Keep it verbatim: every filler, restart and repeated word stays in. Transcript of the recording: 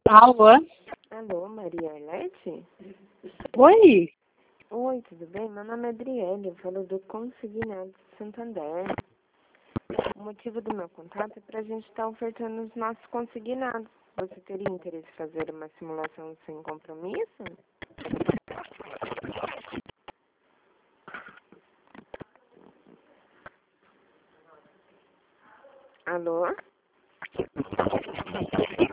Alô? Alô, Maria Arlete? Oi? Oi, tudo bem? Meu nome é Adriele, eu falo do Consignado de Santander. O motivo do meu contato é para a gente estar ofertando os nossos consignados. Você teria interesse em fazer uma simulação sem compromisso? Alô?